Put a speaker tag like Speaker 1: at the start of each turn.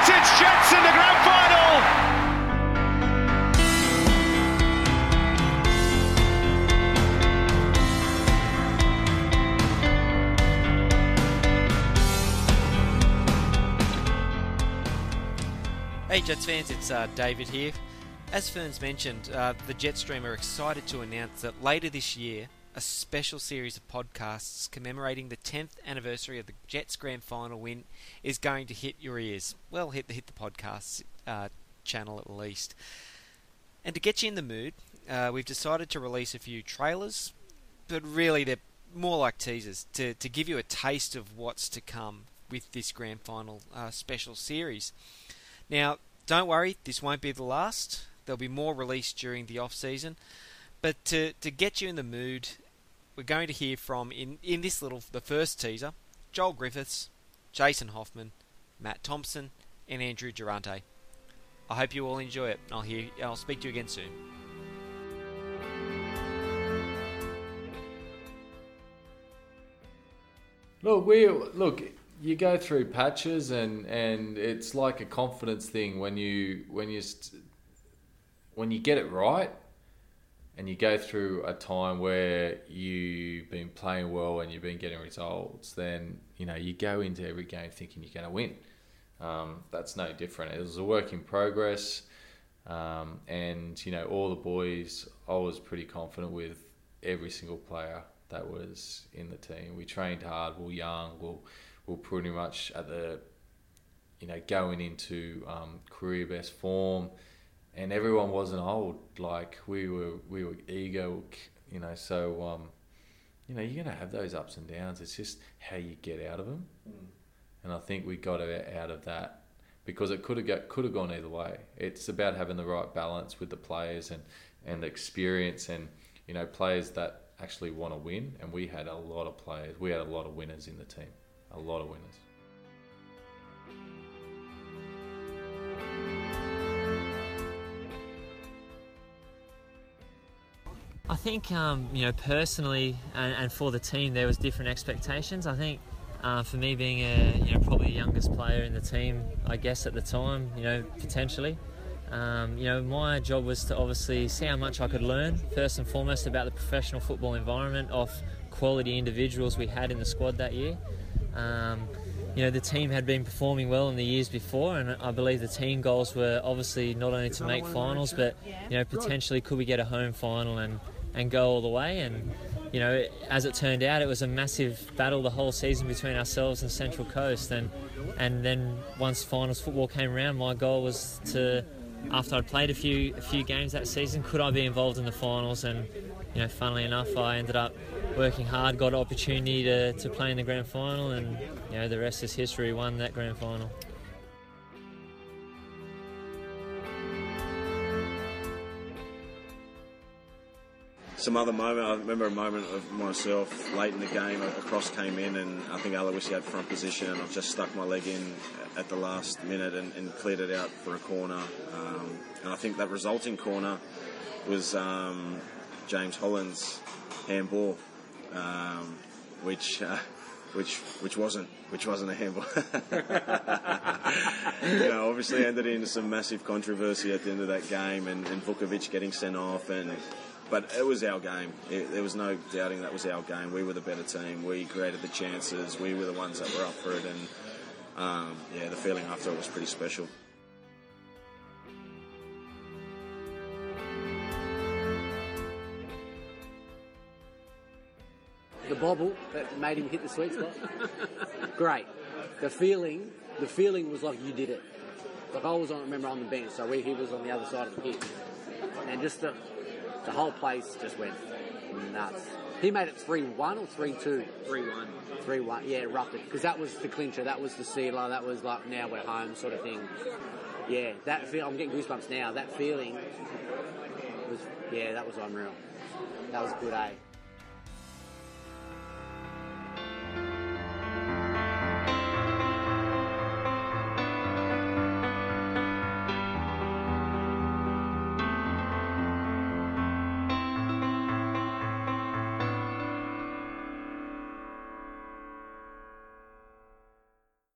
Speaker 1: It's Jets in the grand final.
Speaker 2: Hey Jets fans, it's David here. As Ferns mentioned, the Jetstream are excited to announce that later this year, a special series of podcasts commemorating the 10th anniversary of the Jets Grand Final win is going to hit your ears. Well, hit the podcast channel at least. And to get you in the mood, we've decided to release a few trailers, but really they're more like teasers to give you a taste of what's to come with this Grand Final special series. Now, don't worry, this won't be the last. There'll be more released during the off-season. But to get you in the mood, we're going to hear from, in the first teaser, Joel Griffiths, Jason Hoffman, Matt Thompson, and Andrew Durante. I hope you all enjoy it. I'll speak to you again soon.
Speaker 3: Look, you go through patches and it's like a confidence thing when you get it right and you go through a time where you've been playing well and you've been getting results, then you go into every game thinking you're going to win. That's no different. It was a work in progress, and all the boys, I was pretty confident with every single player that was in the team. We trained hard. We're young. We're pretty much at the, going into career best form, and everyone wasn't old. Like we were eager, So, you're gonna have those ups and downs. It's just how you get out of them, and I think we got out of that because it could have gone either way. It's about having the right balance with the players and the experience and players that actually want to win. And we had a lot of players. We had a lot of winners in the team. A lot of winners.
Speaker 4: I think, personally and for the team, there was different expectations. I think for me being probably the youngest player in the team, I guess at the time, potentially, my job was to obviously see how much I could learn, first and foremost, about the professional football environment of quality individuals we had in the squad that year. The team had been performing well in the years before, and I believe the team goals were obviously not only to make finals, but potentially could we get a home final and go all the way. And as it turned out, it was a massive battle the whole season between ourselves and Central Coast. And then once finals football came around, my goal was to, after I'd played a few games that season, could I be involved in the finals? And funnily enough, I ended up working hard, got an opportunity to play in the grand final, and the rest is history. Won that grand final.
Speaker 5: Some other moment, I remember a moment of myself late in the game, a cross came in and I think Aloisi had front position and I've just stuck my leg in at the last minute and cleared it out for a corner. And I think that resulting corner was James Holland's handball, which wasn't a handball. Obviously ended into some massive controversy at the end of that game, and Vukovic getting sent off, but it was our game. There was no doubting that was our game. We were the better team. We created the chances. We were the ones that were up for it, and the feeling after it was pretty special.
Speaker 6: The bobble that made him hit the sweet spot. Great. The feeling was like you did it. Like I remember on the bench, so he was on the other side of the pitch, and just the whole place just went nuts. He made it 3-1 or 3-2?
Speaker 7: 3-1.
Speaker 6: 3-1, yeah, roughed it. Because that was the clincher, that was the sealer, that was like, now we're home sort of thing. Yeah, that feel, I'm getting goosebumps now. That feeling was, that was unreal. That was a good,